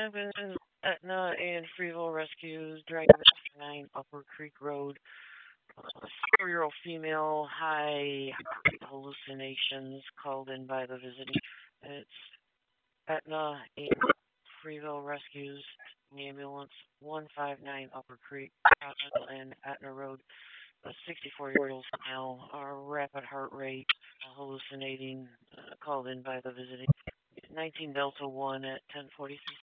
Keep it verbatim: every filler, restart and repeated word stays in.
happened in Etna and Freeville Rescues, Driver nine Upper Creek Road. Uh, Four-year-old female, high hallucinations called in by the visiting. It's Etna and Freeville Rescues, ambulance one five nine Upper Creek and Etna Road. A sixty-four-year-old male, uh, rapid heart rate, hallucinating, uh, called in by the visiting. nineteen Delta one at ten forty-three